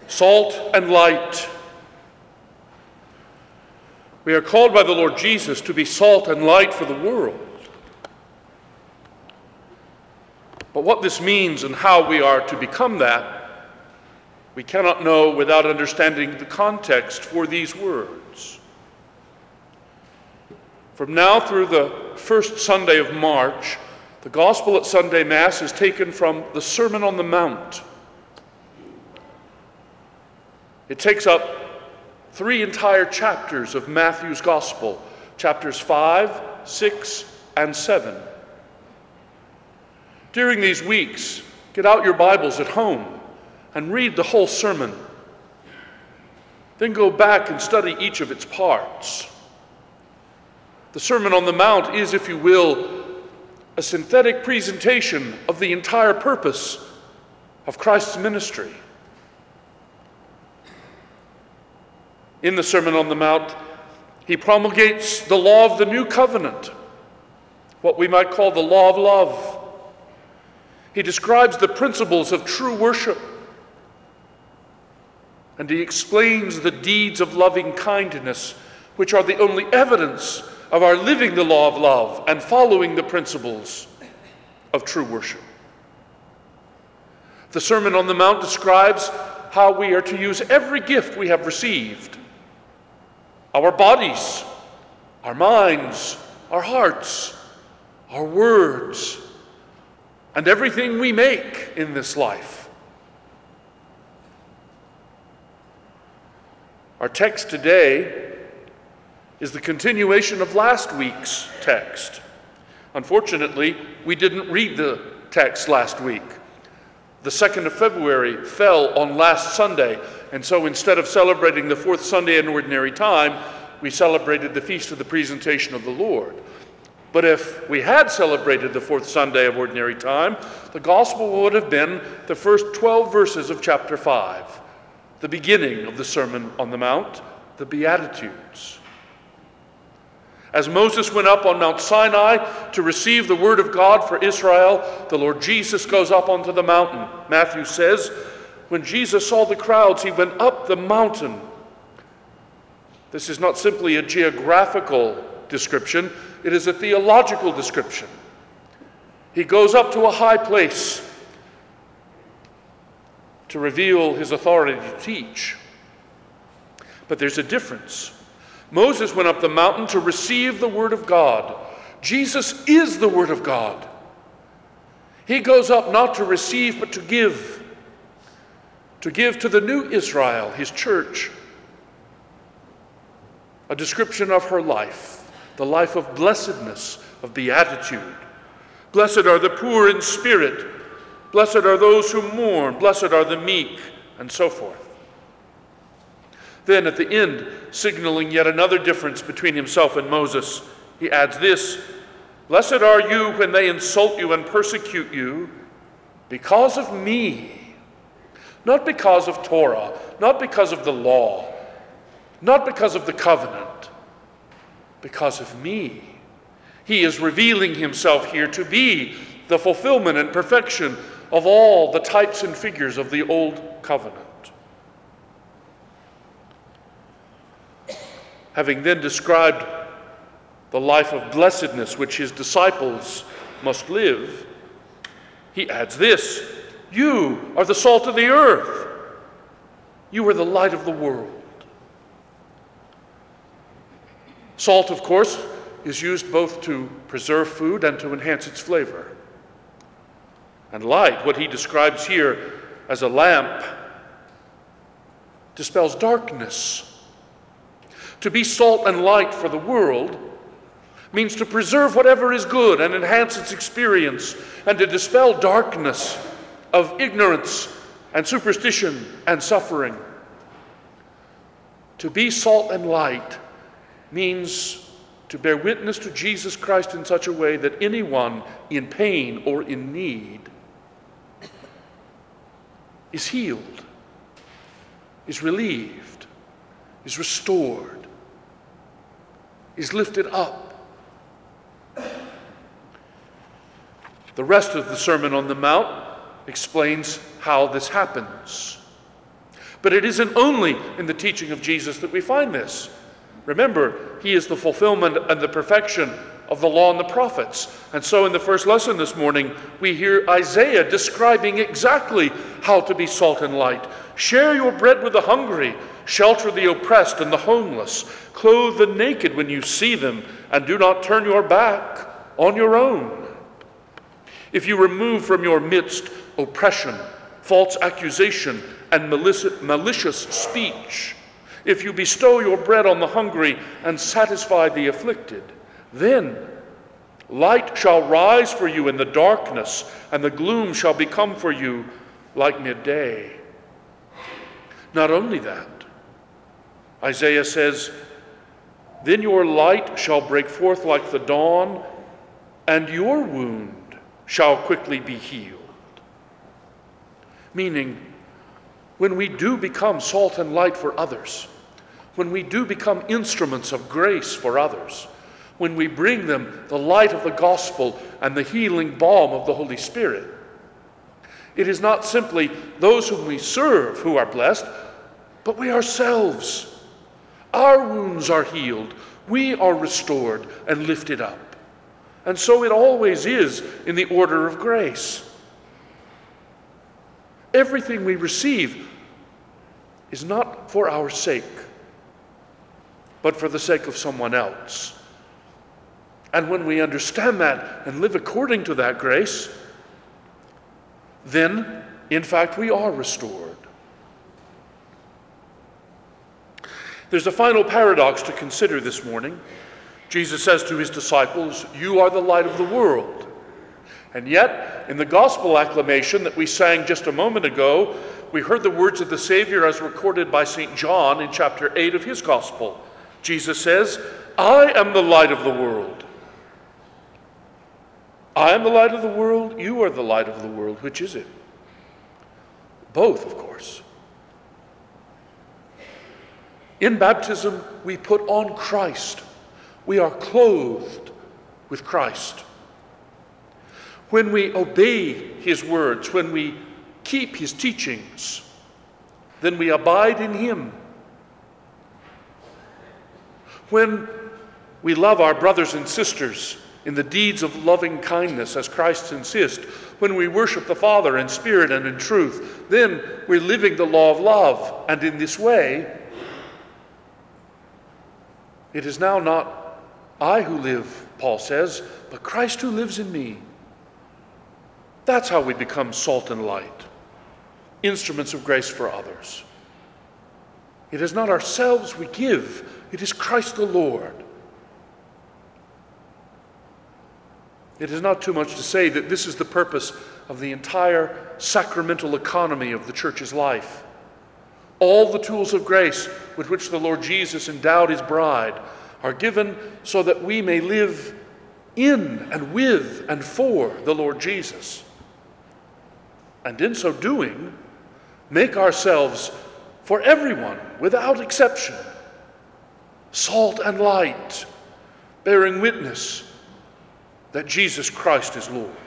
Salt and light. We are called by the Lord Jesus to be salt and light for the world. But what this means and how we are to become that, we cannot know without understanding the context for these words. From now through the first Sunday of March, the Gospel at Sunday Mass is taken from the Sermon on the Mount. It takes up 3 entire chapters of Matthew's Gospel, chapters 5, 6, and 7. During these weeks, get out your Bibles at home and read the whole sermon. Then go back and study each of its parts. The Sermon on the Mount is, if you will, a synthetic presentation of the entire purpose of Christ's ministry. In the Sermon on the Mount, he promulgates the law of the new covenant, what we might call the law of love. He describes the principles of true worship, and he explains the deeds of loving kindness, which are the only evidence of our living the law of love and following the principles of true worship. The Sermon on the Mount describes how we are to use every gift we have received: our bodies, our minds, our hearts, our words, and everything we make in this life. Our text today is the continuation of last week's text. Unfortunately, we didn't read the text last week. The 2nd of February fell on last Sunday, and so instead of celebrating the 4th Sunday in Ordinary Time, we celebrated the Feast of the Presentation of the Lord. But if we had celebrated the 4th Sunday of Ordinary Time, the Gospel would have been the first 12 verses of chapter 5, the beginning of the Sermon on the Mount, the Beatitudes. As Moses went up on Mount Sinai to receive the word of God for Israel, the Lord Jesus goes up onto the mountain. Matthew says, when Jesus saw the crowds, he went up the mountain. This is not simply a geographical description, it is a theological description. He goes up to a high place to reveal his authority to teach. But there's a difference. Moses went up the mountain to receive the word of God. Jesus is the word of God. He goes up not to receive, but to give to the new Israel, his church, a description of her life, the life of blessedness, of beatitude. Blessed are the poor in spirit. Blessed are those who mourn. Blessed are the meek, and so forth. Then at the end, signaling yet another difference between himself and Moses, he adds this: blessed are you when they insult you and persecute you because of me. Not because of Torah, not because of the law, not because of the covenant, because of me. He is revealing himself here to be the fulfillment and perfection of all the types and figures of the old covenant. Having then described the life of blessedness which his disciples must live, he adds this: you are the salt of the earth. You are the light of the world. Salt, of course, is used both to preserve food and to enhance its flavor. And light, what he describes here as a lamp, dispels darkness. To be salt and light for the world means to preserve whatever is good and enhance its experience, and to dispel darkness of ignorance and superstition and suffering. To be salt and light means to bear witness to Jesus Christ in such a way that anyone in pain or in need is healed, is relieved, is restored, is lifted up. The rest of the Sermon on the Mount explains how this happens. But it isn't only in the teaching of Jesus that we find this. Remember, he is the fulfillment and the perfection of the law and the prophets. And so in the first lesson this morning, we hear Isaiah describing exactly how to be salt and light. Share your bread with the hungry, shelter the oppressed and the homeless, clothe the naked when you see them, and do not turn your back on your own. If you remove from your midst oppression, false accusation, and malicious speech, if you bestow your bread on the hungry and satisfy the afflicted, then light shall rise for you in the darkness, and the gloom shall become for you like midday. Not only that, Isaiah says, then your light shall break forth like the dawn, and your wound shall quickly be healed. Meaning, when we do become salt and light for others, when we do become instruments of grace for others, when we bring them the light of the gospel and the healing balm of the Holy Spirit, it is not simply those whom we serve who are blessed, but we ourselves. Our wounds are healed. We are restored and lifted up. And so it always is in the order of grace. Everything we receive is not for our sake, but for the sake of someone else. And when we understand that and live according to that grace, then, in fact, we are restored. There's a final paradox to consider this morning. Jesus says to his disciples, "You are the light of the world." And yet, in the gospel acclamation that we sang just a moment ago, we heard the words of the Savior as recorded by St. John in chapter 8 of his gospel. Jesus says, "I am the light of the world." I am the light of the world, you are the light of the world. Which is it? Both, of course. In baptism, we put on Christ. We are clothed with Christ. When we obey his words, when we keep his teachings, then we abide in him. When we love our brothers and sisters in the deeds of loving kindness as Christ insists, when we worship the Father in spirit and in truth, then we're living the law of love. And in this way, it is now not I who live, Paul says, but Christ who lives in me. That's how we become salt and light, instruments of grace for others. It is not ourselves we give, it is Christ the Lord. It is not too much to say that this is the purpose of the entire sacramental economy of the church's life. All the tools of grace with which the Lord Jesus endowed his bride are given so that we may live in and with and for the Lord Jesus. And in so doing, make ourselves, for everyone, without exception, salt and light, bearing witness that Jesus Christ is Lord.